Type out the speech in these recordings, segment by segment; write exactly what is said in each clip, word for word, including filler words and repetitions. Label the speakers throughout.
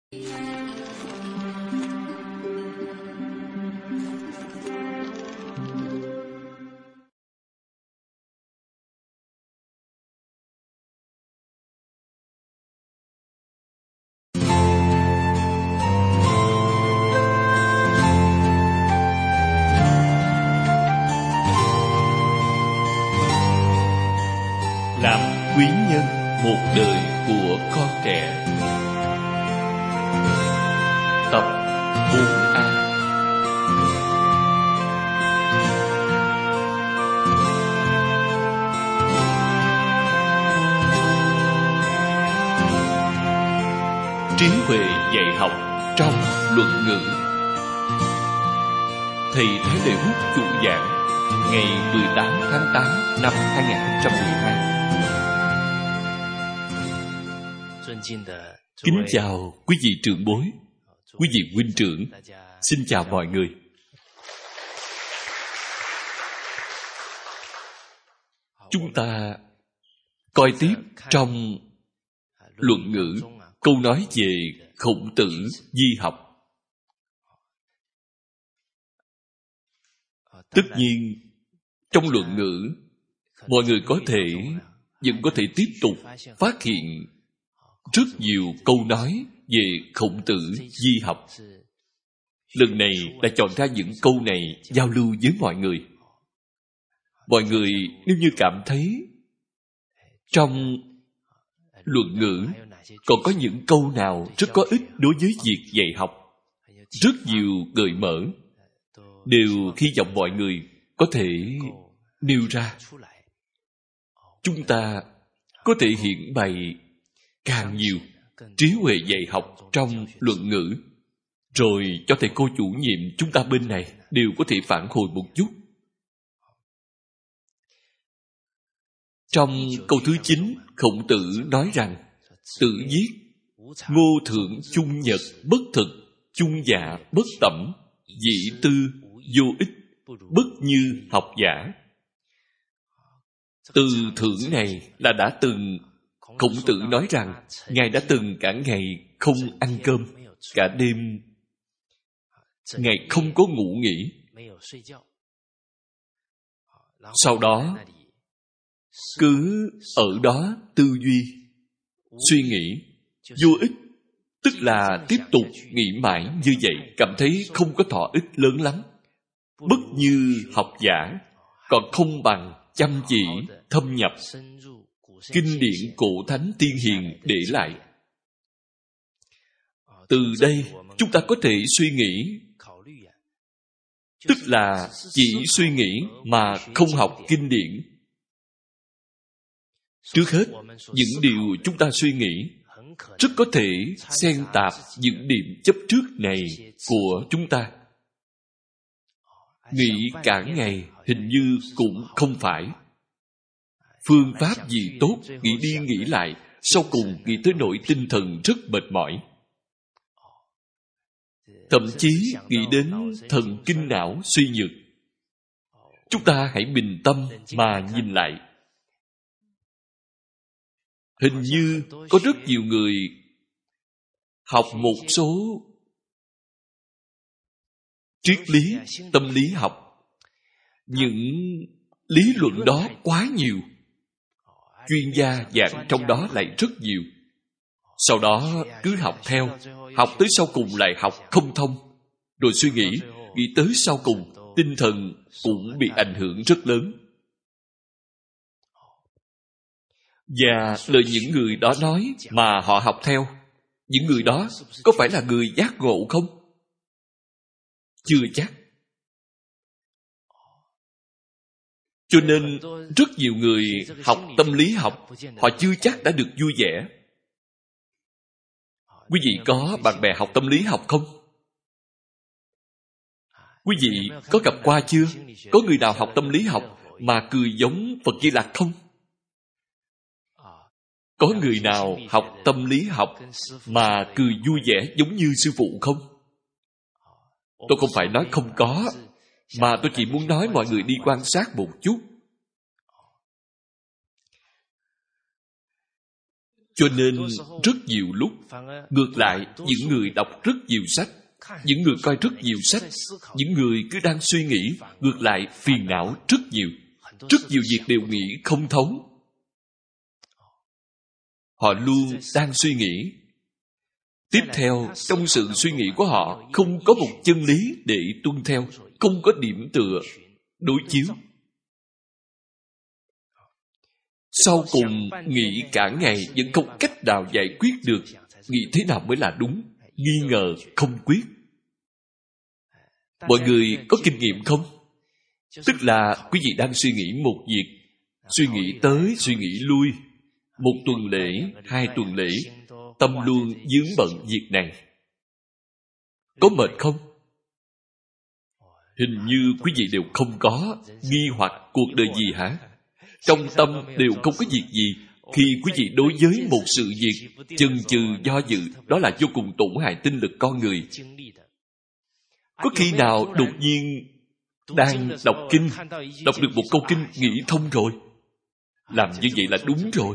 Speaker 1: Làm quý nhân một đời của con trẻ. Tập bốn A. Trí huệ dạy học trong luận ngữ. Thầy Thái Lệ Hút chủ giảng ngày mười tám tháng tám năm hai nghìn không trăm mười hai. Kính chào quý vị trưởng bối, quý vị huynh trưởng, xin chào mọi người. Chúng ta coi tiếp trong luận ngữ câu nói về Khổng Tử di học. Tất nhiên, trong luận ngữ, mọi người có thể vẫn có thể tiếp tục phát hiện rất nhiều câu nói về Khổng Tử di học. Lần này đã chọn ra những câu này giao lưu với mọi người. Mọi người nếu như cảm thấy trong luận ngữ còn có những câu nào rất có ích đối với việc dạy học, rất nhiều gợi mở, đều hy vọng mọi người có thể nêu ra. Chúng ta có thể hiển bày càng nhiều trí huệ dạy học trong luận ngữ, rồi cho thầy cô chủ nhiệm chúng ta bên này đều có thể phản hồi một chút. Trong câu thứ chín, Khổng Tử nói rằng: Tử viết, ngô thượng chung nhật bất thực, chung dạ bất tẩm, dĩ tư vô ích, bất như học giả. Từ thưởng này là đã từng Khổng Tử nói rằng Ngài đã từng cả ngày không ăn cơm, cả đêm Ngài không có ngủ nghỉ. Sau đó cứ ở đó tư duy, suy nghĩ, vô ích, tức là tiếp tục nghĩ mãi như vậy, cảm thấy không có thọ ích lớn lắm. Bất như học giả, còn không bằng chăm chỉ thâm nhập kinh điển cổ thánh tiên hiền để lại. Từ đây chúng ta có thể suy nghĩ, tức là chỉ suy nghĩ mà không học kinh điển. Trước hết, những điều chúng ta suy nghĩ rất có thể xen tạp những điểm chấp trước này của chúng ta. Nghĩ cả ngày hình như cũng không phải. Phương pháp gì tốt, nghĩ đi nghĩ lại, sau cùng nghĩ tới nỗi tinh thần rất mệt mỏi. Thậm chí nghĩ đến thần kinh não suy nhược. Chúng ta hãy bình tâm mà nhìn lại. Hình như có rất nhiều người học một số triết lý, tâm lý học. Những lý luận đó quá nhiều. Chuyên gia giảng trong đó lại rất nhiều. Sau đó cứ học theo, học tới sau cùng lại học không thông. Rồi suy nghĩ, nghĩ tới sau cùng, tinh thần cũng bị ảnh hưởng rất lớn. Và lời những người đó nói mà họ học theo, những người đó có phải là người giác ngộ không? Chưa chắc. Cho nên rất nhiều người học tâm lý học, họ chưa chắc đã được vui vẻ. Quý vị có bạn bè học tâm lý học không? Quý vị có gặp qua chưa? Có người nào học tâm lý học mà cười giống Phật Di Lặc không? Có người nào học tâm lý học mà cười vui vẻ giống như sư phụ không? Tôi không phải nói không có, mà tôi chỉ muốn nói mọi người đi quan sát một chút. Cho nên rất nhiều lúc, ngược lại, những người đọc rất nhiều sách, những người coi rất nhiều sách, những người cứ đang suy nghĩ, ngược lại phiền não rất nhiều. Rất nhiều việc đều nghĩ không thấu. Họ luôn đang suy nghĩ. Tiếp theo, trong sự suy nghĩ của họ không có một chân lý để tuân theo, không có điểm tựa, đối chiếu. Sau cùng, nghĩ cả ngày vẫn không cách nào giải quyết được. Nghĩ thế nào mới là đúng? Nghi ngờ, không quyết. Mọi người có kinh nghiệm không? Tức là quý vị đang suy nghĩ một việc, suy nghĩ tới, suy nghĩ lui. Một tuần lễ, hai tuần lễ, tâm luôn vướng bận việc này. Có mệt không? Hình như quý vị đều không có nghi hoặc cuộc đời gì hả? Trong tâm đều không có việc gì. Khi quý vị đối với một sự việc chần chừ do dự, đó là vô cùng tổn hại tinh lực con người. Có khi nào đột nhiên đang đọc kinh, đọc được một câu kinh nghĩ thông rồi? Làm như vậy là đúng rồi.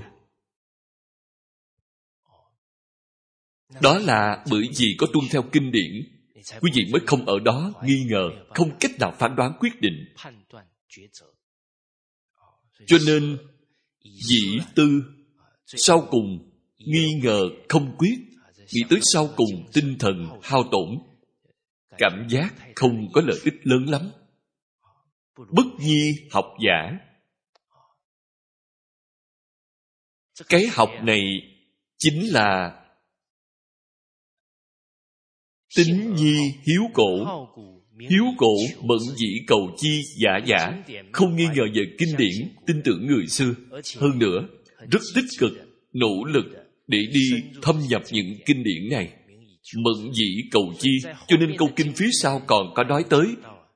Speaker 1: Đó là bởi vì có tuân theo kinh điển, quý vị mới không ở đó nghi ngờ, không cách nào phán đoán quyết định. Cho nên dĩ tư, sau cùng nghi ngờ không quyết, nghĩ tới sau cùng tinh thần hao tổn, cảm giác không có lợi ích lớn lắm. Bất nhi học giả. Cái học này chính là tính nhi hiếu cổ. Hiếu cổ bận dĩ cầu chi giả giả, không nghi ngờ về kinh điển, tin tưởng người xưa. Hơn nữa, rất tích cực, nỗ lực để đi thâm nhập những kinh điển này. Mận dĩ cầu chi, cho nên câu kinh phía sau còn có nói tới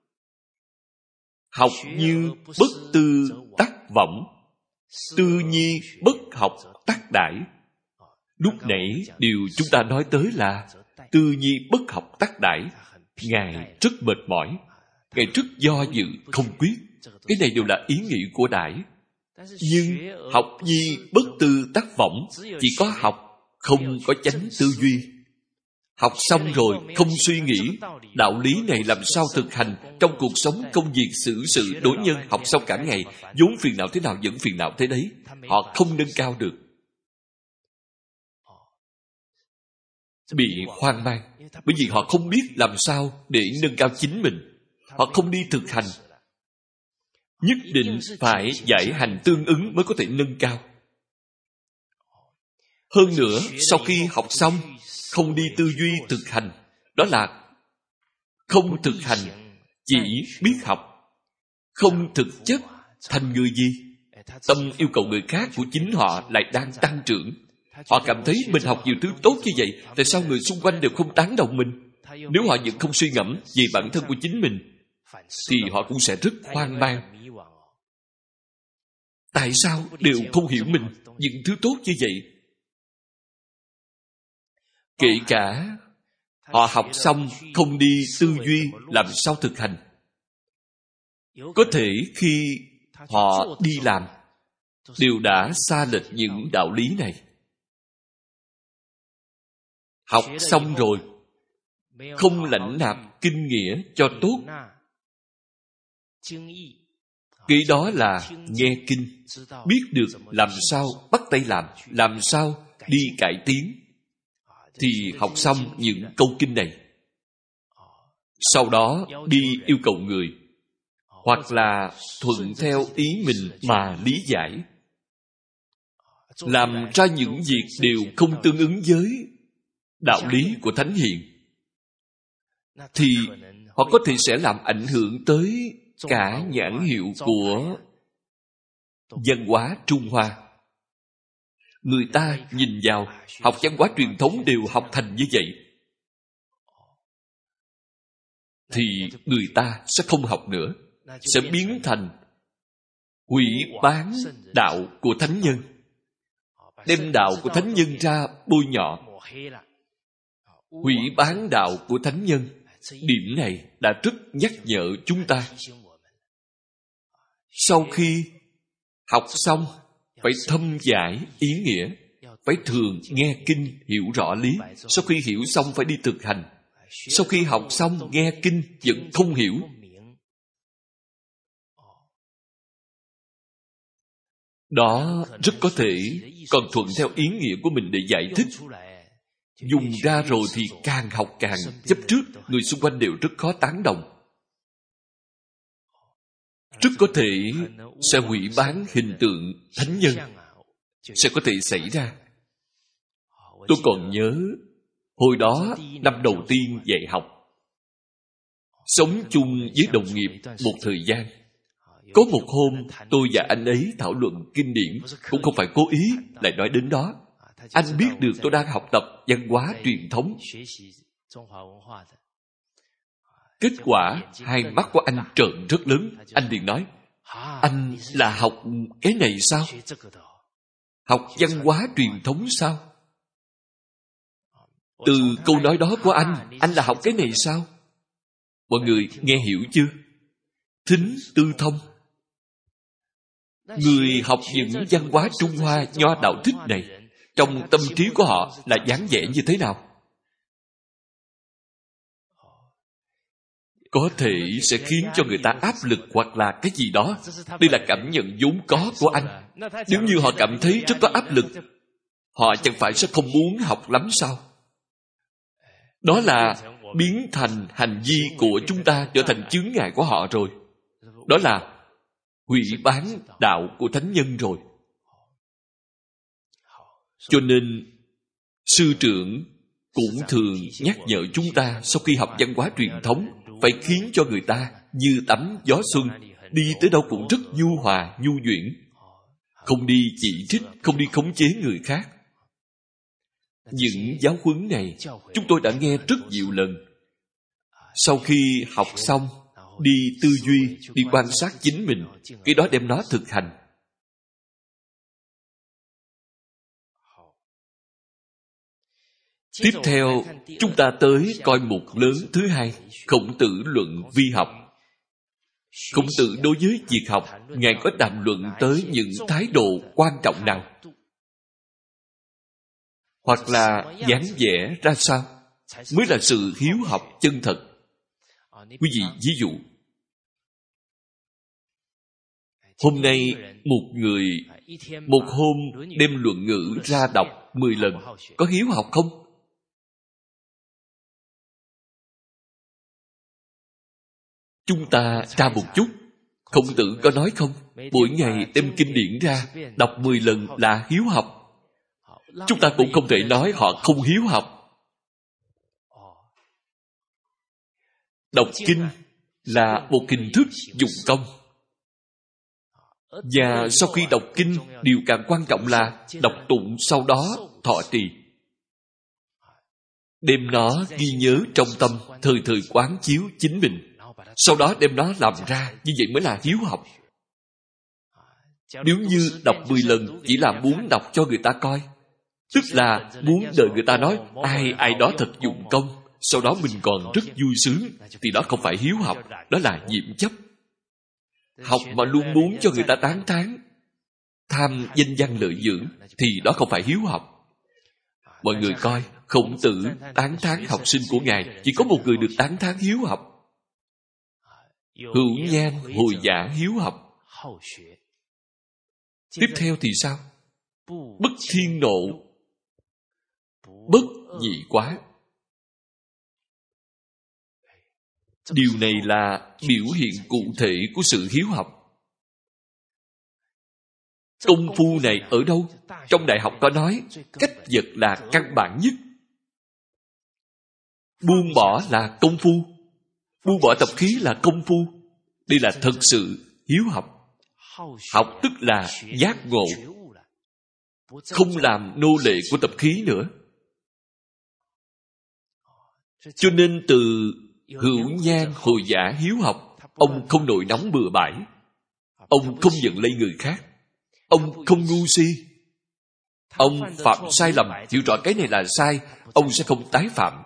Speaker 1: học như bất tư tắc võng, tư nhi bất học tắc đãi. Lúc nãy điều chúng ta nói tới là tư nhi bất học tắc đãi. Ngài rất mệt mỏi, Ngài rất do dự không quyết. Cái này đều là ý nghĩ của Đãi. Nhưng học nhi bất tư tác võng, chỉ có học, không có chánh tư duy. Học xong rồi không suy nghĩ, đạo lý này làm sao thực hành trong cuộc sống, công việc, xử sự, đối nhân. Học xong cả ngày, vốn phiền não thế nào vẫn phiền não thế đấy. Họ không nâng cao được, bị hoang mang, bởi vì họ không biết làm sao để nâng cao chính mình. Họ không đi thực hành. Nhất định phải giải hành tương ứng mới có thể nâng cao. Hơn nữa, sau khi học xong, không đi tư duy thực hành, đó là không thực hành, chỉ biết học, không thực chất thành người gì. Tâm yêu cầu người khác của chính họ lại đang tăng trưởng. Họ cảm thấy mình học nhiều thứ tốt như vậy, tại sao người xung quanh đều không tán đồng mình? Nếu họ vẫn không suy ngẫm về bản thân của chính mình, thì họ cũng sẽ rất hoang mang. Tại sao đều không hiểu mình những thứ tốt như vậy? Kể cả họ học xong không đi tư duy làm sao thực hành. Có thể khi họ đi làm, đều đã xa lệch những đạo lý này. Học xong rồi, không lãnh nạp kinh nghĩa cho tốt. Cái đó là nghe kinh, biết được làm sao bắt tay làm, làm sao đi cải tiến. Thì học xong những câu kinh này, sau đó đi yêu cầu người, hoặc là thuận theo ý mình mà lý giải, làm ra những việc đều không tương ứng với đạo lý của Thánh Hiền, thì họ có thể sẽ làm ảnh hưởng tới cả nhãn hiệu của văn hóa Trung Hoa. Người ta nhìn vào, học văn hóa truyền thống đều học thành như vậy, thì người ta sẽ không học nữa, sẽ biến thành hủy bán đạo của thánh nhân, đem đạo của thánh nhân ra bôi nhọ, hủy bán đạo của thánh nhân. Điểm này đã rất nhắc nhở chúng ta. Sau khi học xong, phải thâm giải ý nghĩa, phải thường nghe kinh, hiểu rõ lý. Sau khi hiểu xong phải đi thực hành. Sau khi học xong nghe kinh vẫn không hiểu, đó rất có thể còn thuận theo ý nghĩa của mình để giải thích. Dùng ra rồi thì càng học càng chấp trước, người xung quanh đều rất khó tán đồng. Rất có thể sẽ hủy bán hình tượng thánh nhân, sẽ có thể xảy ra. Tôi còn nhớ, hồi đó năm đầu tiên dạy học, sống chung với đồng nghiệp một thời gian. Có một hôm, tôi và anh ấy thảo luận kinh điển, cũng không phải cố ý lại nói đến đó. Anh biết được tôi đang học tập văn hóa truyền thống. Kết quả, hai mắt của anh trợn rất lớn. Anh liền nói, anh là học cái này sao? Học văn hóa truyền thống sao? Từ câu nói đó của anh, anh là học cái này sao? Mọi người nghe hiểu chưa? Thính tư thông. Người học những văn hóa Trung Hoa nho đạo thích này, trong tâm trí của họ là dáng vẻ như thế nào? Có thể sẽ khiến cho người ta áp lực hoặc là cái gì đó. Đây là cảm nhận vốn có của anh. Nếu như họ cảm thấy rất có áp lực, họ chẳng phải sẽ không muốn học lắm sao? Đó là biến thành hành vi của chúng ta trở thành chướng ngại của họ rồi. Đó là hủy bán đạo của thánh nhân rồi. Cho nên sư trưởng cũng thường nhắc nhở chúng ta sau khi học văn hóa truyền thống phải khiến cho người ta như tắm gió xuân, đi tới đâu cũng rất nhu hòa, nhu nhuyễn, không đi chỉ trích, không đi khống chế người khác. Những giáo huấn này chúng tôi đã nghe rất nhiều lần. Sau khi học xong, đi tư duy, đi quan sát chính mình, cái đó đem nó thực hành. Tiếp theo, chúng ta tới coi mục lớn thứ hai, Khổng Tử luận vi học. Khổng Tử đối với việc học, Ngài có đàm luận tới những thái độ quan trọng nào? Hoặc là dáng vẻ ra sao mới là sự hiếu học chân thật? Quý vị ví dụ, hôm nay một người một hôm đem luận ngữ ra đọc mười lần, có hiếu học không? Chúng ta tra một chút, Khổng Tử có nói không? Mỗi ngày đem kinh điển ra, đọc mười lần là hiếu học. Chúng ta cũng không thể nói họ không hiếu học. Đọc kinh là một hình thức dụng công. Và sau khi đọc kinh, điều càng quan trọng là đọc tụng, sau đó thọ trì. Đem nó ghi nhớ trong tâm, thời thời quán chiếu chính mình. Sau đó đem nó làm ra, như vậy mới là hiếu học. Nếu như đọc mười lần chỉ là muốn đọc cho người ta coi, tức là muốn đợi người ta nói ai ai đó thật dụng công, sau đó mình còn rất vui sướng, thì đó không phải hiếu học, đó là nhiễm chấp. Học mà luôn muốn cho người ta tán thán, tham danh văn lợi dưỡng, thì đó không phải hiếu học. Mọi người coi, Khổng Tử tán thán học sinh của Ngài, chỉ có một người được tán thán hiếu học. Hữu Nhan Hồi Giả hiếu học. Tiếp theo thì sao? Bất thiên nộ, bất nhị quá. Điều này là biểu hiện cụ thể của sự hiếu học. Công phu này ở đâu? Trong đại học có nói, cách vật là căn bản nhất. Buông bỏ là công phu. Buông bỏ tập khí là công phu. Đây là thật sự hiếu học. Học tức là giác ngộ, không làm nô lệ của tập khí nữa. Cho nên từ Hữu Nhan Hồi Giả hiếu học, ông không nổi nóng bừa bãi, ông không giận lấy người khác, ông không ngu si. Ông phạm sai lầm, hiểu rõ cái này là sai, ông sẽ không tái phạm.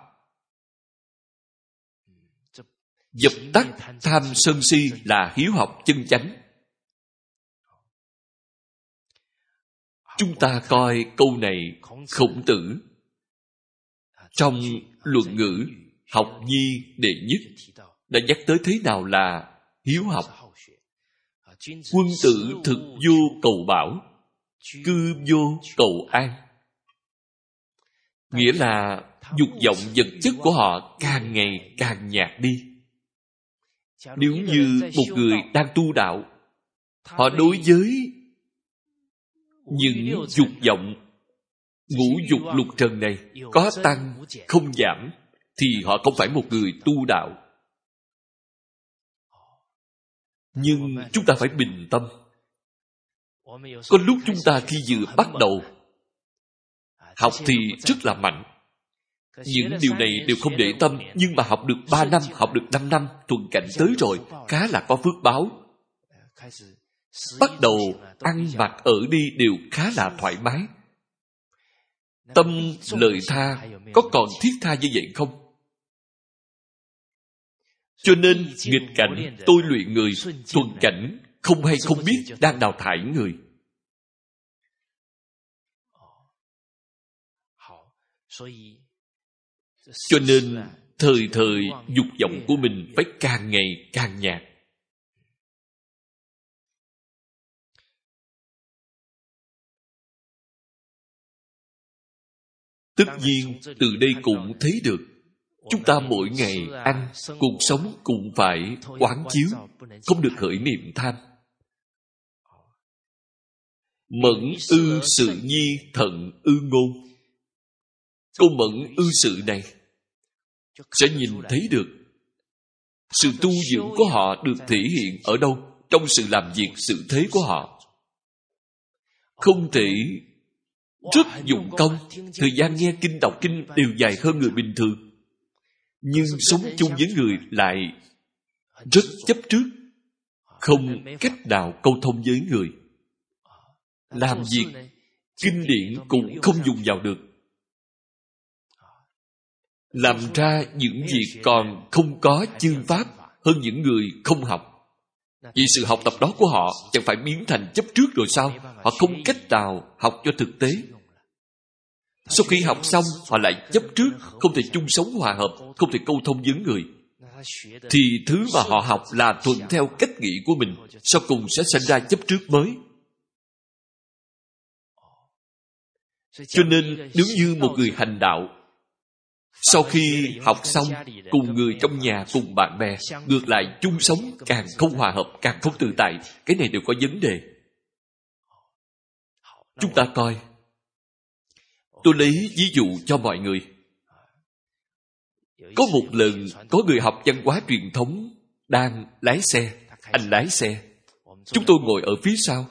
Speaker 1: Dập tắt tham sân si là hiếu học chân chánh. Chúng ta coi câu này, Khổng Tử trong Luận Ngữ học nhi đệ nhất đã nhắc tới thế nào là hiếu học. Quân tử thực vô cầu bảo, cư vô cầu an. Nghĩa là dục vọng vật chất của họ càng ngày càng nhạt đi. Nếu như một người đang tu đạo, họ đối với những dục vọng ngũ dục lục trần này có tăng không giảm, thì họ không phải một người tu đạo. Nhưng chúng ta phải bình tâm. Có lúc chúng ta khi vừa bắt đầu học thì rất là mạnh, những điều này đều không để tâm. Nhưng mà học được ba năm, học được năm năm, thuận cảnh tới rồi, khá là có phước báo. Bắt đầu ăn mặc ở đi đều khá là thoải mái. Tâm lợi tha có còn thiết tha như vậy không? Cho nên nghịch cảnh tôi luyện người, thuận cảnh không hay không biết đang đào thải người. Cho nên thời thời dục vọng của mình phải càng ngày càng nhạt. Tất nhiên từ đây cũng thấy được, chúng ta mỗi ngày ăn, cuộc sống cũng phải quán chiếu, không được khởi niệm tham. Mẫn ư sự nhi thận ư ngôn. Câu mẫn ư sự này sẽ nhìn thấy được sự tu dưỡng của họ được thể hiện ở đâu? Trong sự làm việc, sự thế của họ. Không thể rất dụng công, thời gian nghe kinh đọc kinh đều dài hơn người bình thường, nhưng sống chung với người lại rất chấp trước, không cách nào câu thông với người. Làm việc, kinh điển cũng không dùng vào được. Làm ra những việc còn không có chương pháp hơn những người không học. Vì sự học tập đó của họ chẳng phải biến thành chấp trước rồi sao? Họ không cách nào học cho thực tế. Sau khi học xong, họ lại chấp trước, không thể chung sống hòa hợp, không thể câu thông với người. Thì thứ mà họ học là thuận theo cách nghĩ của mình, sau cùng sẽ sinh ra chấp trước mới. Cho nên nếu như một người hành đạo, sau khi học xong, cùng người trong nhà, cùng bạn bè, ngược lại chung sống càng không hòa hợp, càng không tự tại, cái này đều có vấn đề. Chúng ta coi, tôi lấy ví dụ cho mọi người. Có một lần, có người học văn hóa truyền thống đang lái xe. Anh lái xe, chúng tôi ngồi ở phía sau.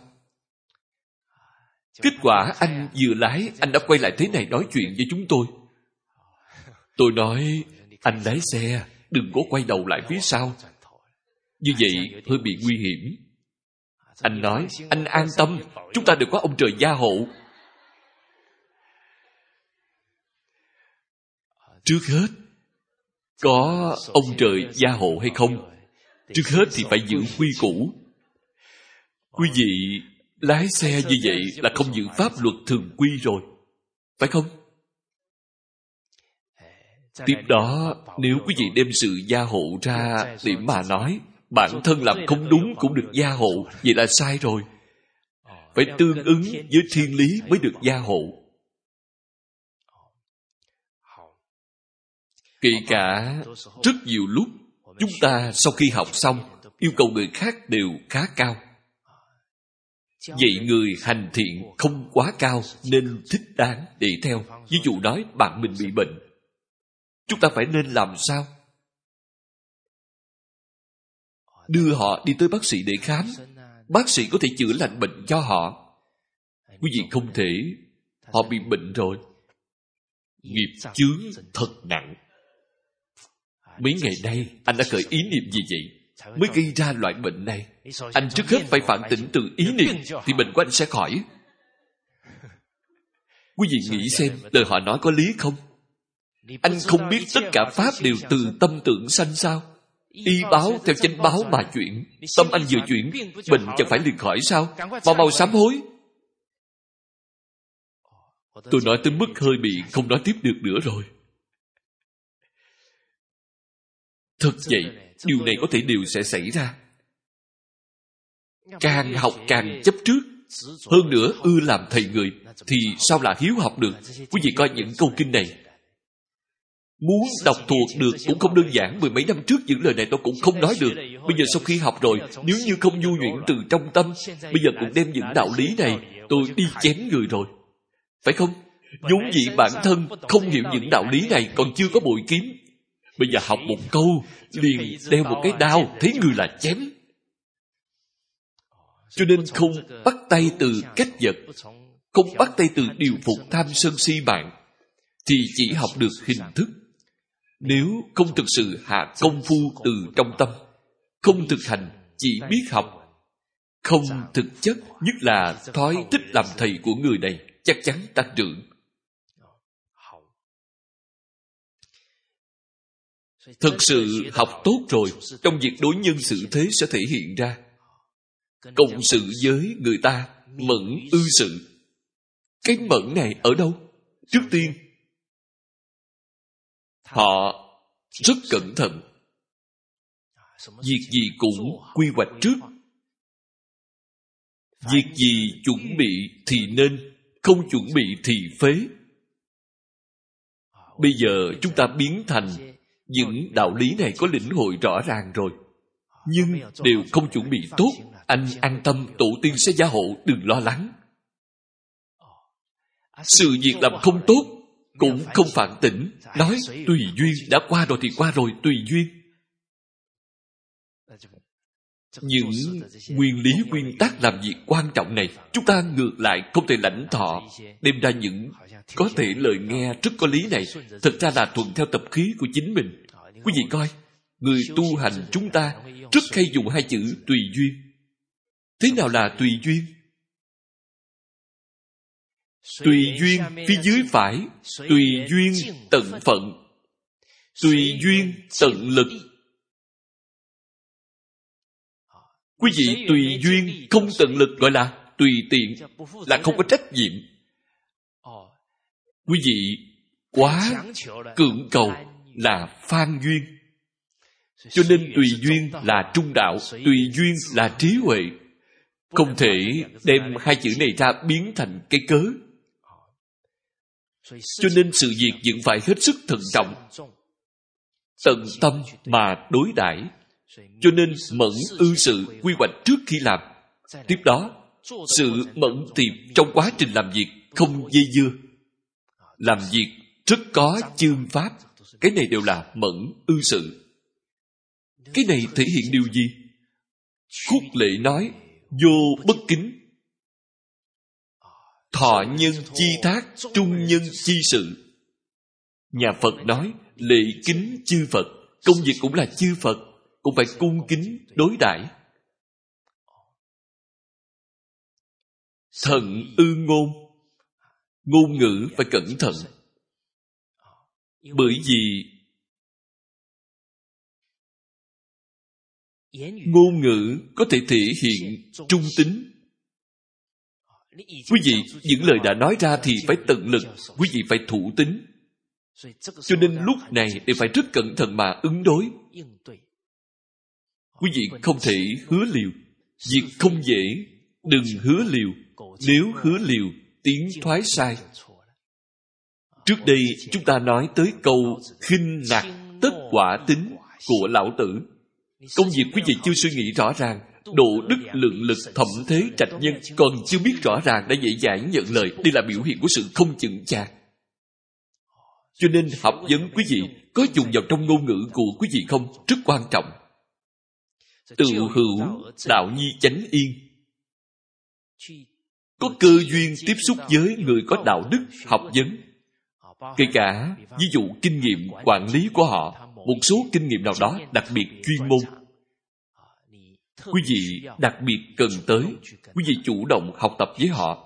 Speaker 1: Kết quả anh vừa lái, anh đã quay lại thế này nói chuyện với chúng tôi. Tôi nói, anh lái xe, đừng có quay đầu lại phía sau. Như vậy hơi bị nguy hiểm. Anh nói, anh an tâm, chúng ta đều có ông trời gia hộ. Trước hết, có ông trời gia hộ hay không? Trước hết thì phải giữ quy củ. Quý vị lái xe như vậy là không giữ pháp luật thường quy rồi, phải không? Tiếp đó, nếu quý vị đem sự gia hộ ra để mà nói, bản thân làm không đúng cũng được gia hộ, vậy là sai rồi. Phải tương ứng với thiên lý mới được gia hộ. Kể cả rất nhiều lúc, chúng ta sau khi học xong, yêu cầu người khác đều khá cao. Vậy người hành thiện không quá cao nên thích đáng để theo. Ví dụ nói bạn mình bị bệnh, chúng ta phải nên làm sao? Đưa họ đi tới bác sĩ để khám. Bác sĩ có thể chữa lành bệnh cho họ. Quý vị không thể. Họ bị bệnh rồi, nghiệp chướng thật nặng. Mấy ngày nay anh đã khởi ý niệm gì vậy mới gây ra loại bệnh này? Anh trước hết phải phản tỉnh từ ý niệm, thì bệnh của anh sẽ khỏi. Quý vị nghĩ xem lời họ nói có lý không? Anh không biết tất cả pháp đều từ tâm tưởng sanh sao? Y báo theo chánh báo mà chuyển. Tâm anh vừa chuyển, bệnh chẳng phải liền khỏi sao? Mau mau sám hối. Tôi nói tới mức hơi bị không nói tiếp được nữa rồi. Thật vậy, điều này có thể đều sẽ xảy ra. Càng học càng chấp trước, hơn nữa ưa làm thầy người, thì sao là hiếu học được? Quý vị coi những câu kinh này, muốn đọc thuộc được cũng không đơn giản. Mười mấy năm trước những lời này tôi cũng không nói được. Bây giờ sau khi học rồi, nếu như không nhu nhuyễn từ trong tâm, bây giờ cũng đem những đạo lý này tôi đi chém người rồi, phải không? Vốn dĩ bản thân không hiểu những đạo lý này, còn chưa có bội kiếm, bây giờ học một câu liền đeo một cái đao, thấy người là chém. Cho nên không bắt tay từ cách vật, không bắt tay từ điều phục tham sân si mạng, thì chỉ học được hình thức. Nếu không thực sự hạ công phu từ trong tâm, không thực hành, chỉ biết học, không thực chất, nhất là thói thích làm thầy của người này, chắc chắn tăng trưởng. Thực sự học tốt rồi, trong việc đối nhân xử thế sẽ thể hiện ra. Cộng sự với người ta, mẫn ư sự. Cái mẫn này ở đâu? Trước tiên, họ rất cẩn thận. Việc gì cũng quy hoạch trước. Việc gì chuẩn bị thì nên, không chuẩn bị thì phế. Bây giờ chúng ta biến thành những đạo lý này có lĩnh hội rõ ràng rồi, nhưng đều không chuẩn bị tốt. Anh an tâm, tổ tiên sẽ gia hộ, đừng lo lắng. Sự việc làm không tốt cũng không phản tỉnh, nói tùy duyên, đã qua rồi thì qua rồi, tùy duyên. Những nguyên lý nguyên tắc làm việc quan trọng này, chúng ta ngược lại không thể lãnh thọ, đem ra những có thể lời nghe rất có lý này, thật ra là thuận theo tập khí của chính mình. Quý vị coi, người tu hành chúng ta rất hay dùng hai chữ tùy duyên. Thế nào là tùy duyên? Tùy duyên phía dưới phải, tùy duyên tận phận, tùy duyên tận lực. Quý vị tùy duyên không tận lực gọi là tùy tiện, là không có trách nhiệm. Quý vị quá cưỡng cầu là phan duyên. Cho nên tùy duyên là trung đạo, tùy duyên là trí huệ. Không thể đem hai chữ này ra biến thành cái cớ. Cho nên sự việc vẫn phải hết sức thận trọng, tận tâm mà đối đãi. Cho nên mẫn ư sự quy hoạch trước khi làm. Tiếp đó, sự mẫn tiệp trong quá trình làm việc không dây dưa. Làm việc rất có chương pháp. Cái này đều là mẫn ư sự. Cái này thể hiện điều gì? Khúc Lệ nói, vô bất kính, thọ nhân chi thác, trung nhân chi sự. Nhà Phật nói, lễ kính chư Phật. Công việc cũng là chư Phật, cũng phải cung kính đối đãi. Thận ư ngôn, ngôn ngữ phải cẩn thận. Bởi vì ngôn ngữ có thể thể hiện trung tín. Quý vị, những lời đã nói ra thì phải tận lực, quý vị phải thủ tín. Cho nên lúc này đều phải rất cẩn thận mà ứng đối. Quý vị không thể hứa liều. Việc không dễ, đừng hứa liều. Nếu hứa liều, tiến thoái sai. Trước đây chúng ta nói tới câu khinh nặc tất quả tính của Lão Tử. Công việc quý vị chưa suy nghĩ rõ ràng, độ đức lượng lực thậm thế trạch nhân còn chưa biết rõ ràng đã dễ dãi nhận lời. Đây là biểu hiện của sự không chững chạc. Cho nên học vấn quý vị có dùng vào trong ngôn ngữ của quý vị không rất quan trọng. Tự hữu đạo nhi chánh yên. Có cơ duyên tiếp xúc với người có đạo đức học vấn. Kể cả ví dụ kinh nghiệm quản lý của họ, một số kinh nghiệm nào đó đặc biệt chuyên môn, quý vị đặc biệt cần tới, quý vị chủ động học tập với họ.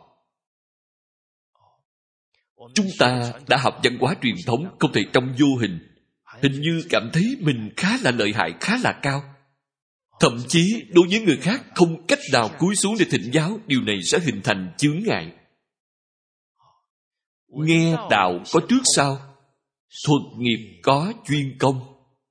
Speaker 1: Chúng ta đã học văn hóa truyền thống, không thể trong vô hình, hình như cảm thấy mình khá là lợi hại, khá là cao. Thậm chí đối với người khác không cách nào cúi xuống để thỉnh giáo, điều này sẽ hình thành chướng ngại. nghe đạo có trước sau, thuật nghiệp có chuyên công.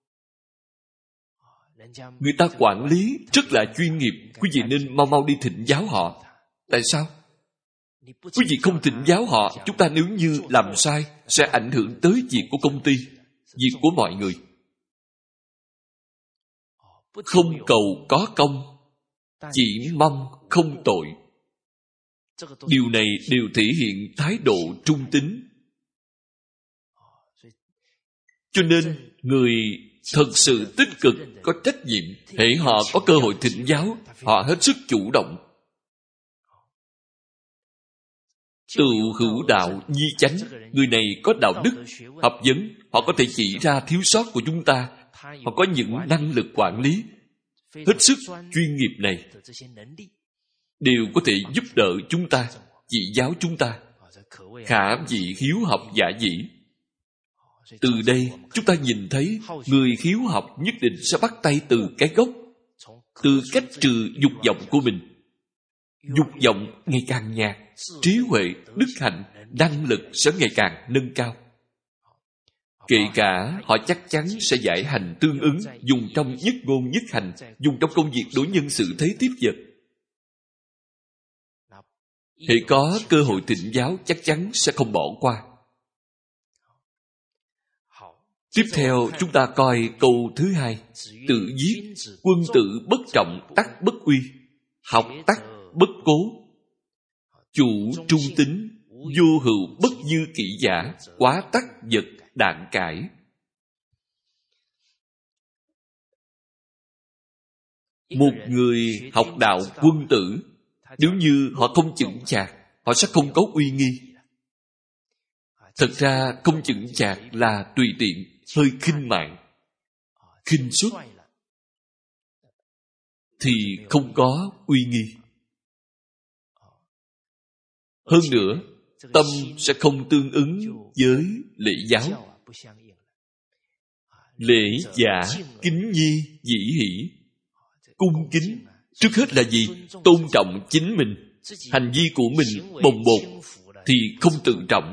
Speaker 1: Người ta quản lý rất là chuyên nghiệp. Quý vị nên mau mau đi thỉnh giáo họ. Tại sao? Quý vị không thỉnh giáo họ, chúng ta nếu như làm sai sẽ ảnh hưởng tới việc của công ty, việc của mọi người. Không cầu có công, chỉ mong không tội. Điều này đều thể hiện thái độ trung tín. Cho nên người thật sự tích cực, có trách nhiệm, hễ họ có cơ hội thỉnh giáo, họ hết sức chủ động. Tự hữu đạo nhi chánh, người này có đạo đức, học vấn, họ có thể chỉ ra thiếu sót của chúng ta. Họ có những năng lực quản lý hết sức chuyên nghiệp này, đều có thể giúp đỡ chúng ta, chỉ giáo chúng ta. Khả vị hiếu học giả dĩ. Từ đây chúng ta nhìn thấy người hiếu học nhất định sẽ bắt tay từ cái gốc, từ cách trừ dục vọng của mình. Dục vọng ngày càng nhạt, trí huệ, đức hạnh, năng lực sẽ ngày càng nâng cao. Kể cả họ chắc chắn sẽ giải hành tương ứng, dùng trong nhất ngôn nhất hành, dùng trong công việc đối nhân xử thế tiếp vật. Hễ có cơ hội thỉnh giáo chắc chắn sẽ không bỏ qua. Tiếp theo chúng ta coi câu thứ hai. Tự viết, quân tử bất trọng tắc bất uy, học tắc bất cố, chủ trung tín, vô hữu bất dư kỷ giả, quá tắc vật đạn cải. Một người học đạo quân tử, nếu như họ không chững chạc, họ sẽ không có uy nghi. Thật ra không chững chạc là tùy tiện, hơi khinh mạng, khinh suất, thì không có uy nghi. Hơn nữa, tâm sẽ không tương ứng với lễ giáo. Lễ giả, kính nhi, dĩ hỷ. Cung kính, trước hết là gì? Tôn trọng chính mình. Hành vi của mình bồng bột thì không tự trọng.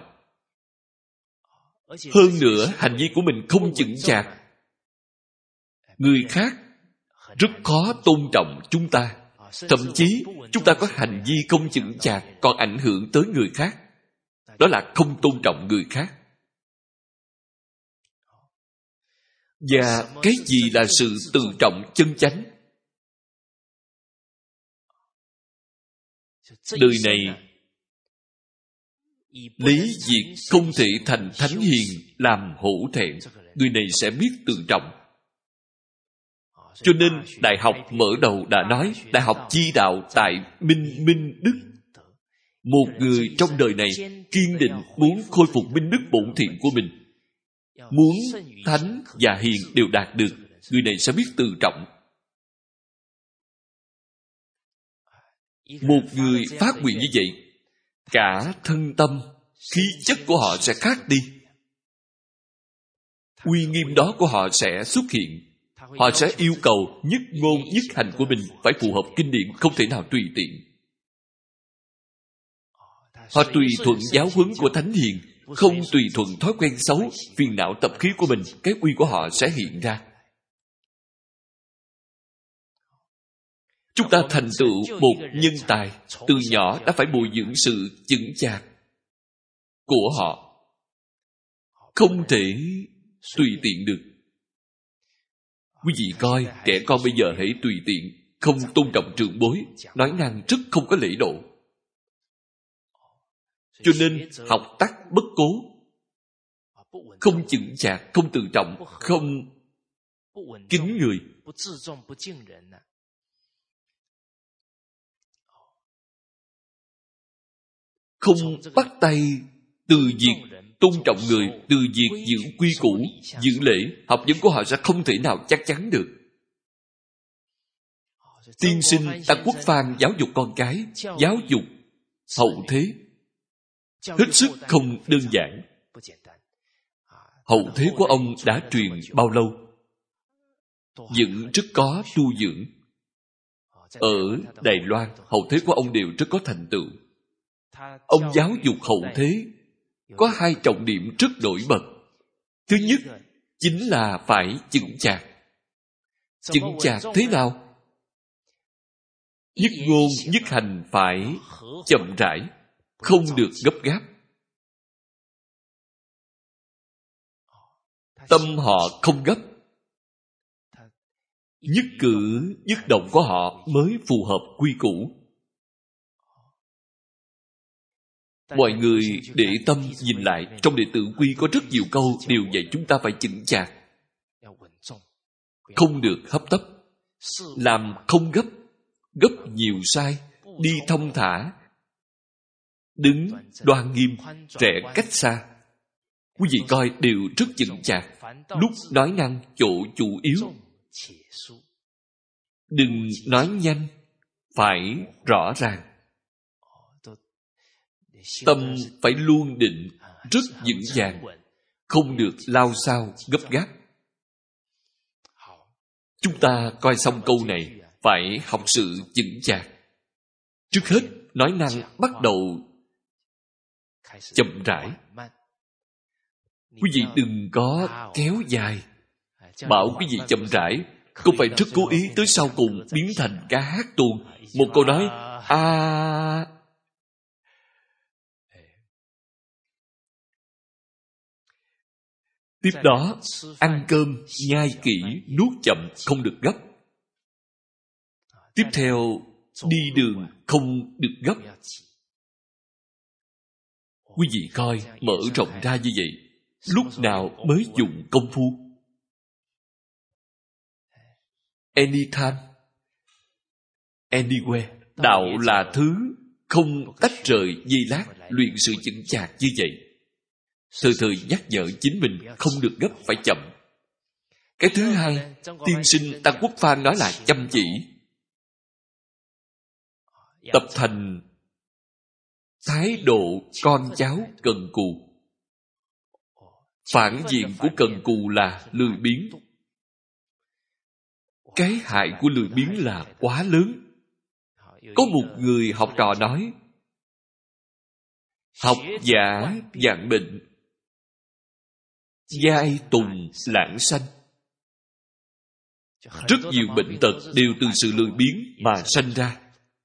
Speaker 1: Hơn nữa, hành vi của mình không chững chạc. Người khác rất khó tôn trọng chúng ta. Thậm chí, chúng ta có hành vi không chững chạc còn ảnh hưởng tới người khác. Đó là không tôn trọng người khác. Và cái gì là sự tự trọng chân chánh? Đời này, lấy việc không thể thành thánh hiền làm hổ thẹn, người này sẽ biết tự trọng. Cho nên Đại học mở đầu đã nói, Đại học chi đạo tại minh minh đức. Một người trong đời này kiên định muốn khôi phục minh đức bổn thiện của mình, muốn thánh và hiền đều đạt được, người này sẽ biết tự trọng. Một người phát nguyện như vậy, cả thân tâm, khí chất của họ sẽ khác đi. Uy nghiêm đó của họ sẽ xuất hiện. Họ sẽ yêu cầu nhất ngôn nhất hành của mình phải phù hợp kinh điển, không thể nào tùy tiện. Họ tùy thuận giáo huấn của thánh hiền, không tùy thuận thói quen xấu, phiền não tập khí của mình, cái uy của họ sẽ hiện ra. Chúng ta thành tựu một nhân tài, từ nhỏ đã phải bồi dưỡng sự chững chạc của họ. Không thể tùy tiện được. Quý vị coi, trẻ con bây giờ hãy tùy tiện, không tôn trọng trưởng bối, nói năng rất không có lễ độ. Cho nên học tắc bất cố, không chững chạc, không tự trọng, không kính người. Không bắt tay từ việc tôn trọng người, từ việc giữ quy củ, giữ lễ, học vấn của họ sẽ không thể nào chắc chắn được. Tiên sinh Tăng Quốc Phan giáo dục con cái, giáo dục hậu thế, hết sức không đơn giản. Hậu thế của ông đã truyền bao lâu? Vẫn rất có tu dưỡng. Ở Đài Loan, hậu thế của ông đều rất có thành tựu. Ông giáo dục hậu thế có hai trọng điểm rất nổi bật. Thứ nhất, chính là phải chững chạc. Chững chạc thế nào? Nhất ngôn nhất hành phải chậm rãi, không được gấp gáp. Tâm họ không gấp, nhất cử nhất động của họ mới phù hợp quy củ. Mọi người để tâm nhìn lại, trong đệ tử quy có rất nhiều câu đều dạy chúng ta phải chững chạc, không được hấp tấp, làm không gấp, gấp nhiều sai, đi thông thả, đứng đoan nghiêm, rẽ cách xa. Quý vị coi đều rất chững chạc, lúc nói năng chỗ chủ yếu. Đừng nói nhanh, phải rõ ràng. Tâm phải luôn định, rất vững vàng, không được lao xao gấp gáp. Chúng ta coi xong câu này, phải học sự chững chạc. Trước hết, nói năng bắt đầu chậm rãi. Quý vị đừng có kéo dài. Bảo quý vị chậm rãi, không phải rất cố ý tới sau cùng biến thành ca hát tuồng. Một câu nói a à... Tiếp đó, ăn cơm, nhai kỹ, nuốt chậm, không được gấp. Tiếp theo, đi đường không được gấp. Quý vị coi, mở rộng ra như vậy, lúc nào mới dùng công phu? Anytime, anywhere. Đạo là thứ không tách rời giây lát, luyện sự chững chạc như vậy. Thời thời nhắc nhở chính mình không được gấp, phải chậm. Cái thứ hai, tiên sinh Tăng Quốc Phan nói là chăm chỉ. Tập thành thái độ con cháu cần cù. Phản diện của cần cù là lười biếng. Cái hại của lười biếng là quá lớn. Có một người học trò nói, học giả vạn bệnh, giai tùng lãng sanh. Rất nhiều bệnh tật đều từ sự lười biếng mà sanh ra.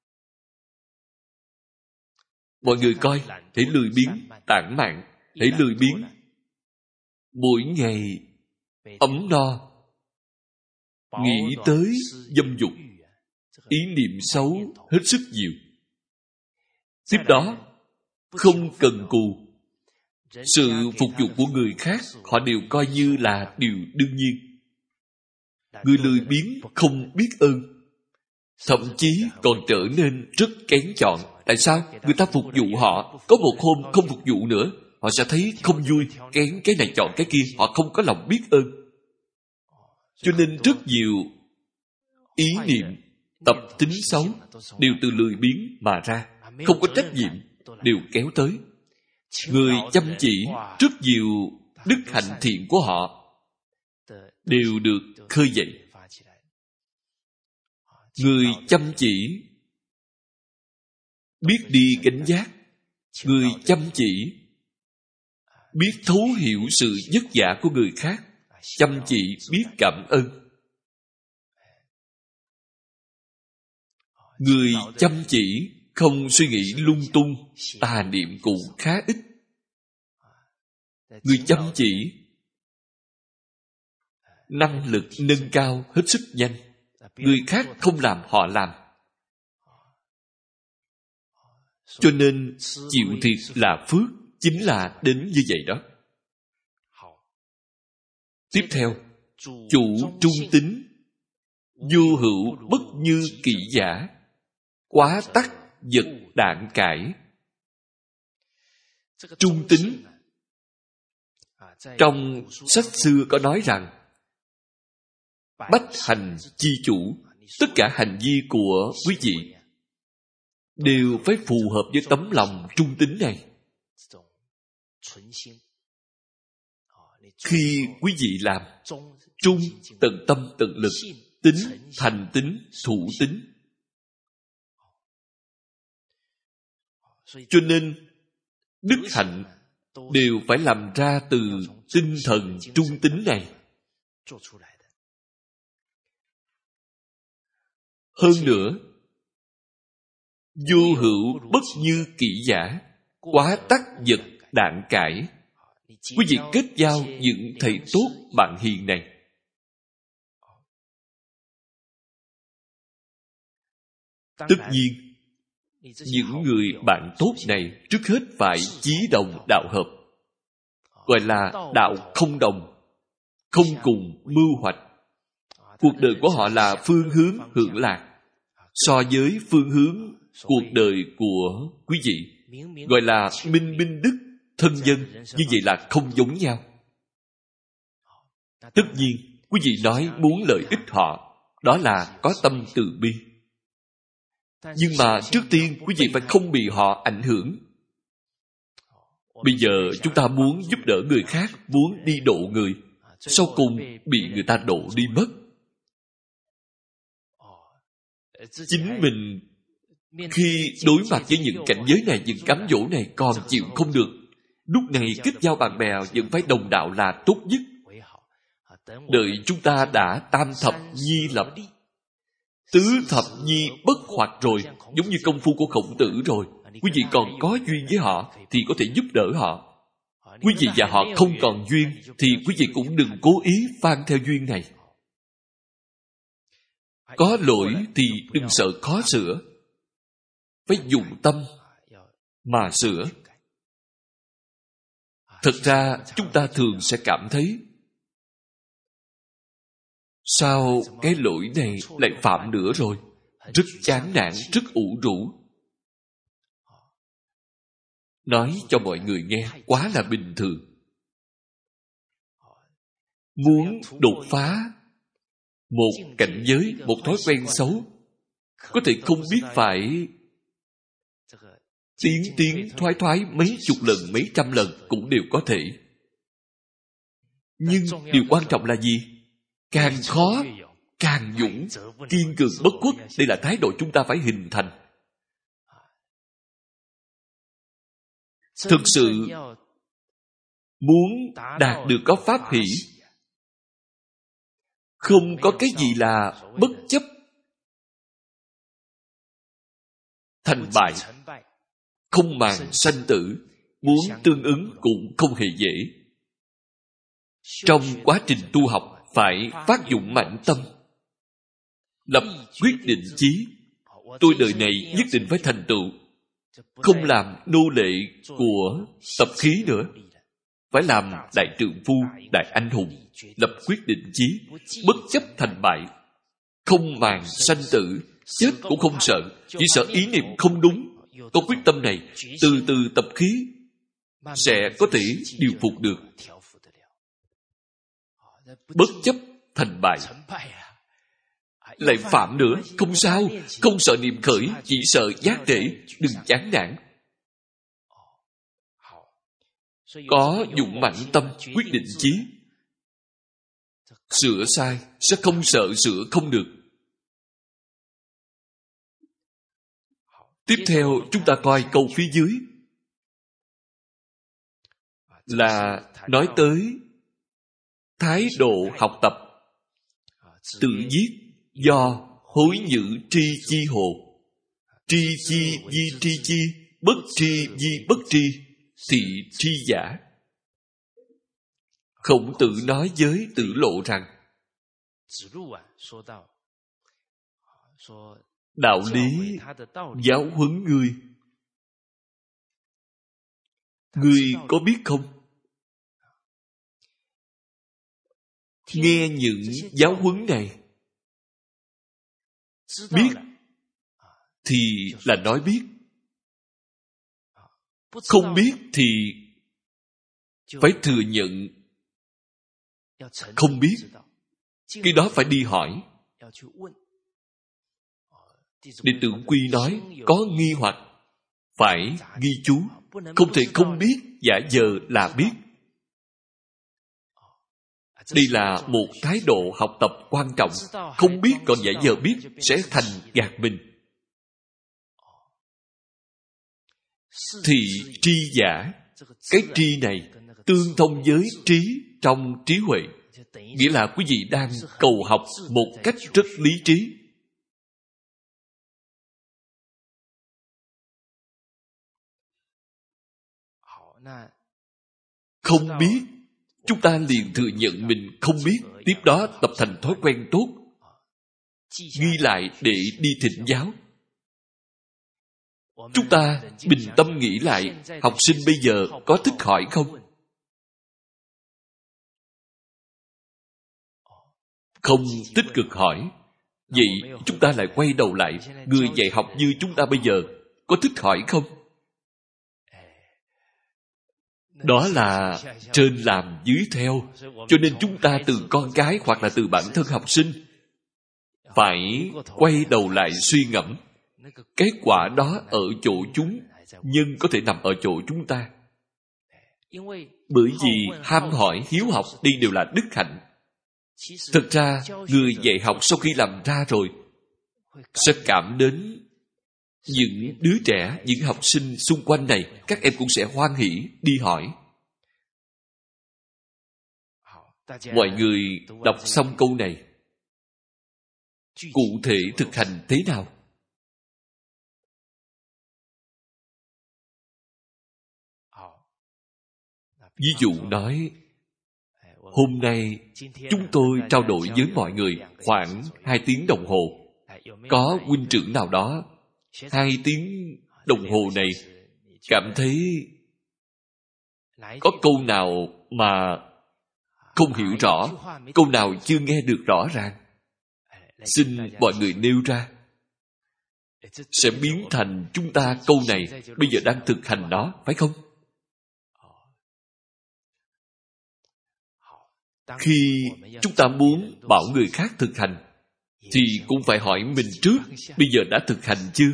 Speaker 1: Mọi người coi, hãy lười biếng, tản mạn, hãy lười biếng. Mỗi ngày ấm no, nghĩ tới dâm dục, ý niệm xấu hết sức nhiều. Tiếp đó, không cần cù. Sự phục vụ của người khác họ đều coi như là điều đương nhiên. Người lười biếng không biết ơn, thậm chí còn trở nên rất kén chọn. Tại sao? Người ta phục vụ họ, có một hôm không phục vụ nữa, họ sẽ thấy không vui, kén cái này chọn cái kia, họ không có lòng biết ơn. Cho nên rất nhiều ý niệm, tập tính xấu đều từ lười biếng mà ra, không có trách nhiệm, đều kéo tới. Người chăm chỉ, rất nhiều đức hạnh thiện của họ đều được khơi dậy. Người chăm chỉ, biết đi cảnh giác. Người chăm chỉ, biết thấu hiểu sự vất vả của người khác. Chăm chỉ biết cảm ơn. Người chăm chỉ, không suy nghĩ lung tung, tà niệm cũng khá ít. Người chăm chỉ, năng lực nâng cao hết sức nhanh. Người khác không làm họ làm. Cho nên chịu thiệt là phước, chính là đến như vậy đó. Tiếp theo, chủ trung tín, vô hữu bất như kỵ giả, quá tắc vật đạn cải. Trung tín, trong sách xưa có nói rằng, bách hành chi chủ, tất cả hành vi của quý vị đều phải phù hợp với tấm lòng trung tín này. Khi quý vị làm, trung tận tâm tận lực, tín thành tín, thủ tín. Cho nên đức hạnh đều phải làm ra từ tinh thần trung tính này. Hơn nữa, vô hữu bất như kỹ giả, quá tắc vật đạn cải. Quý vị kết giao những thầy tốt bạn hiền này. Tất nhiên, những người bạn tốt này trước hết phải chí đồng đạo hợp, gọi là đạo không đồng, không cùng mưu hoạch. Cuộc đời của họ là phương hướng hưởng lạc, so với phương hướng cuộc đời của quý vị, gọi là minh minh đức, thân dân, như vậy là không giống nhau. Tất nhiên, quý vị nói muốn lợi ích họ, đó là có tâm từ bi. Nhưng mà trước tiên, quý vị phải không bị họ ảnh hưởng. Bây giờ chúng ta muốn giúp đỡ người khác, muốn đi độ người, sau cùng bị người ta độ đi mất. Chính mình khi đối mặt với những cảnh giới này, những cám dỗ này còn chịu không được, lúc này kết giao bạn bè vẫn phải đồng đạo là tốt nhất. Đợi chúng ta đã tam thập nhi lập, tứ thập nhi bất hoạt rồi, giống như công phu của Khổng Tử rồi, quý vị còn có duyên với họ thì có thể giúp đỡ họ. Quý vị và họ không còn duyên thì quý vị cũng đừng cố ý phan theo duyên này. Có lỗi thì đừng sợ khó sửa, phải dùng tâm mà sửa. Thật ra chúng ta thường sẽ cảm thấy, sao cái lỗi này lại phạm nữa rồi? Rất chán nản, rất ủ rũ. Nói cho mọi người nghe quá là bình thường. Muốn đột phá một cảnh giới, một thói quen xấu, có thể không biết phải tiến tiến thoái thoái mấy chục lần, mấy trăm lần cũng đều có thể. Nhưng điều quan trọng là gì? Càng khó, càng dũng, kiên cường bất khuất. Đây là thái độ chúng ta phải hình thành. Thực sự muốn đạt được có pháp hỷ, không có cái gì là bất chấp thành bại, không màng sanh tử, muốn tương ứng cũng không hề dễ. Trong quá trình tu học phải phát dụng mãnh tâm, lập quyết định chí. Tôi đời này nhất định phải thành tựu, không làm nô lệ của tập khí nữa, phải làm đại trượng phu, đại anh hùng, lập quyết định chí, bất chấp thành bại, không màng sanh tử, chết cũng không sợ, chỉ sợ ý niệm không đúng. Có quyết tâm này, từ từ tập khí sẽ có thể điều phục được. Bất chấp thành bại, lại phạm nữa, không sao, không sợ niệm khởi, chỉ sợ giác thể, đừng chán nản. Có dụng mãnh tâm, quyết định chí, sửa sai sẽ không sợ sửa không được. Tiếp theo chúng ta coi câu phía dưới là nói tới thái độ học tập. Tự viết do hối nhữ tri chi hồ, tri chi di tri chi, bất tri di bất tri, thị tri giả. Khổng Tử nói với Tử Lộ rằng, đạo lý giáo huấn ngươi, ngươi có biết không? Nghe những giáo huấn này, biết thì là nói biết, không biết thì phải thừa nhận không biết. Cái đó phải đi hỏi. Đệ tử Quy nói, có nghi hoặc phải ghi chú, không thể không biết giả vờ là biết. Đây là một thái độ học tập quan trọng. Không biết còn giả vờ biết sẽ thành gạt mình. Thị tri giả cái tri này tương thông với trí trong trí huệ. Nghĩa là quý vị đang cầu học một cách rất lý trí. Không biết, chúng ta liền thừa nhận mình không biết, tiếp đó tập thành thói quen tốt, ghi lại để đi thỉnh giáo. Chúng ta bình tâm nghĩ lại, học sinh bây giờ có thích hỏi không? Không tích cực hỏi. Vậy chúng ta lại quay đầu lại, người dạy học như chúng ta bây giờ có thích hỏi không? Đó là trên làm dưới theo. Cho nên chúng ta từ con cái hoặc là từ bản thân học sinh phải quay đầu lại suy ngẫm. Kết quả đó ở chỗ chúng, nhưng có thể nằm ở chỗ chúng ta. Bởi vì ham hỏi, hiếu học, đây đều là đức hạnh. Thực ra, người dạy học sau khi làm ra rồi sẽ cảm đến những đứa trẻ, những học sinh xung quanh này, các em cũng sẽ hoan hỉ đi hỏi. Mọi người đọc xong câu này, cụ thể thực hành thế nào? Ví dụ nói, hôm nay chúng tôi trao đổi với mọi người khoảng hai tiếng đồng hồ. Có huynh trưởng nào đó, hai tiếng đồng hồ này cảm thấy có câu nào mà không hiểu rõ, câu nào chưa nghe được rõ ràng, xin mọi người nêu ra. Sẽ biến thành chúng ta câu này bây giờ đang thực hành nó, phải không? Khi chúng ta muốn bảo người khác thực hành thì cũng phải hỏi mình trước, bây giờ đã thực hành chưa?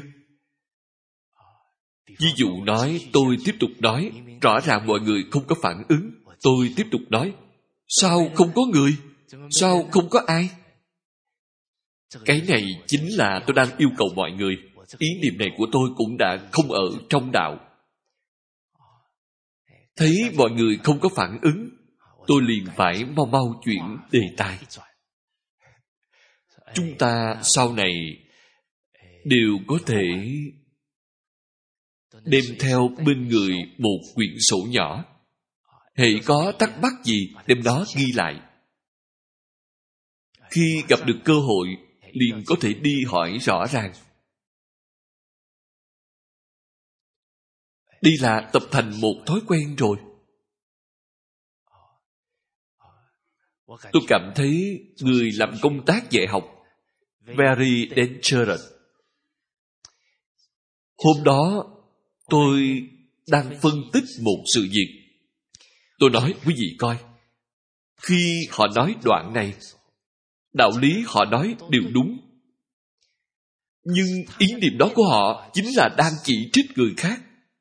Speaker 1: Ví dụ nói, tôi tiếp tục nói, rõ ràng mọi người không có phản ứng. Tôi tiếp tục nói, sao không có người? Sao không có ai? Cái này chính là tôi đang yêu cầu mọi người. Ý niệm này của tôi cũng đã không ở trong đạo. Thấy mọi người không có phản ứng, tôi liền phải mau mau chuyển đề tài. Chúng ta sau này đều có thể đem theo bên người một quyển sổ nhỏ. Hễ có thắc mắc gì, đem đó ghi lại. Khi gặp được cơ hội, liền có thể đi hỏi rõ ràng. Đây là tập thành một thói quen rồi. Tôi cảm thấy người làm công tác dạy học very dangerous. Hôm đó, tôi đang phân tích một sự việc. Tôi nói, quý vị coi, khi họ nói đoạn này, đạo lý họ nói đều đúng. Nhưng ý niệm đó của họ chính là đang chỉ trích người khác.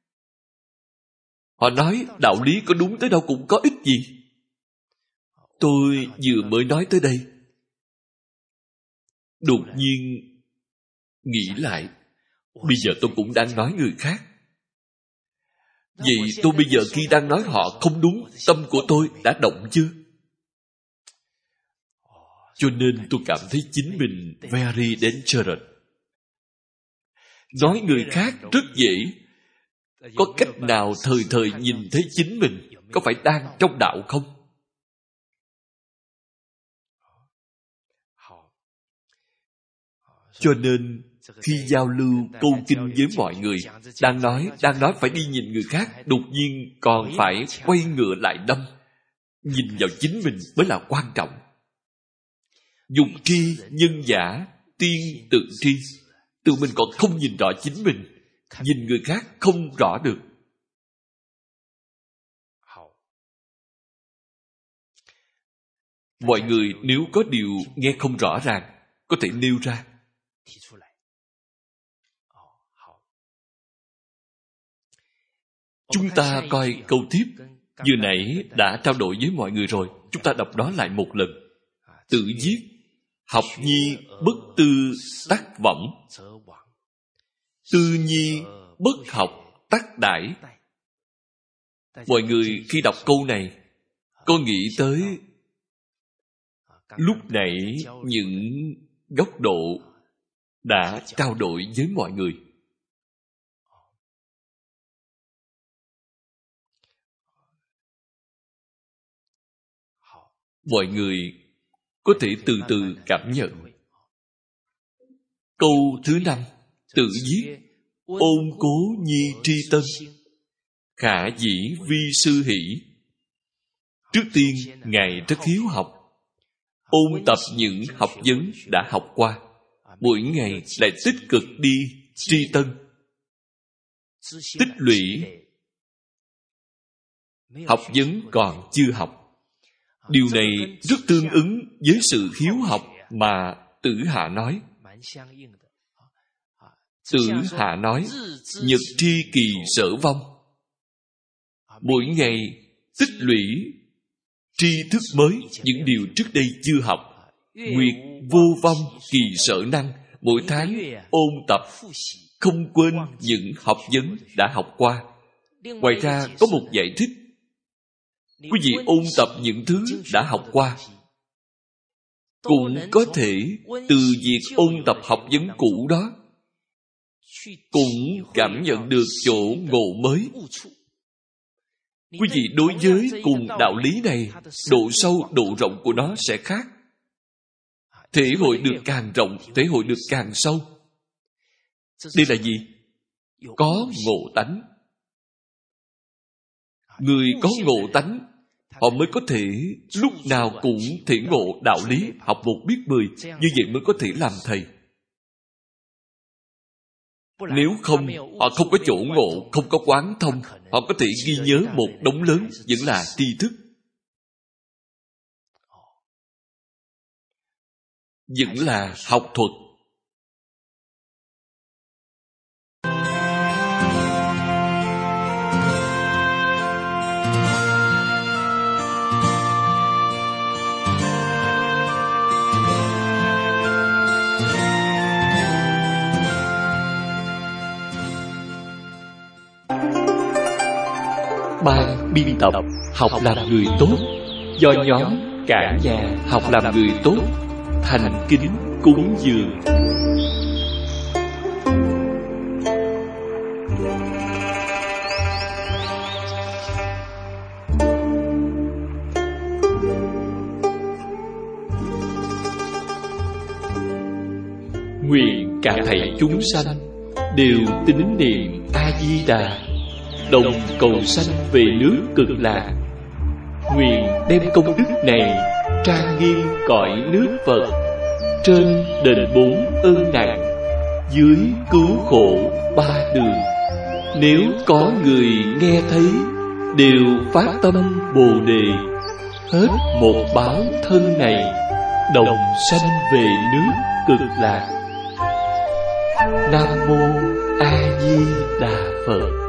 Speaker 1: Họ nói đạo lý có đúng tới đâu cũng có ích gì. Tôi vừa mới nói tới đây, đột nhiên nghĩ lại, bây giờ tôi cũng đang nói người khác. Vậy tôi bây giờ khi đang nói họ không đúng, tâm của tôi đã động chưa? Cho nên tôi cảm thấy chính mình very dangerous. Nói người khác rất dễ. Có cách nào thời thời nhìn thấy chính mình có phải đang trong đạo không? Cho nên khi giao lưu câu kinh với mọi người, đang nói, đang nói phải đi nhìn người khác, đột nhiên còn phải quay ngựa lại đâm. Nhìn vào chính mình mới là quan trọng. Dục tri nhân giả, tiên tự tri. Tự mình còn không nhìn rõ chính mình, nhìn người khác không rõ được. Mọi người nếu có điều nghe không rõ ràng, có thể nêu ra. Chúng ta coi câu tiếp. Vừa nãy đã trao đổi với mọi người rồi. Chúng ta đọc đó lại một lần. Tự viết, học nhi bất tư tắc võng, tư nhi bất học tắc đãi. Mọi người khi đọc câu này có nghĩ tới lúc nãy những góc độ đã trao đổi với mọi người. Mọi người có thể từ từ cảm nhận. Câu thứ năm tự viết: ôn cố nhi tri tân, khả dĩ vi sư hỷ. Trước tiên Ngài rất hiếu học, ôn tập những học vấn đã học qua, mỗi ngày lại tích cực đi tri tân, tích lũy học vấn còn chưa học. Điều này rất tương ứng với sự hiếu học mà Tử Hạ nói. Tử Hạ nói, nhật tri kỳ sở vong. Mỗi ngày tích lũy tri thức mới, những điều trước đây chưa học. Nguyệt vô vong kỳ sở năng, mỗi tháng ôn tập, không quên những học vấn đã học qua. Ngoài ra có một giải thích: quý vị ôn tập những thứ đã học qua, cũng có thể từ việc ôn tập học vấn cũ đó cũng cảm nhận được chỗ ngộ mới. Quý vị đối với cùng đạo lý này, độ sâu, độ rộng của nó sẽ khác. Thể hội được càng rộng, thể hội được càng sâu. Đây là gì? Có ngộ tánh. Người có ngộ tánh, họ mới có thể lúc nào cũng thể ngộ đạo lý, học một biết mười. Như vậy mới có thể làm thầy. Nếu không, họ không có chỗ ngộ, không có quán thông, họ có thể ghi nhớ một đống lớn, vẫn là tri thức, vẫn là học thuật. Ban biên tập Học làm người tốt do nhóm Cả Nhà Học làm người tốt thành kính cúng dường. Nguyện cả thảy chúng sanh đều tín niệm A Di Đà, đồng cầu sanh về nước Cực Lạc. Nguyện đem công đức này trang nghiêm cõi nước Phật, trên đền bốn ơn nặng, dưới cứu khổ ba đường. Nếu có người nghe thấy, đều phát tâm Bồ Đề, hết một báo thân này, đồng sanh về nước Cực Lạc. Nam mô A Di Đà Phật.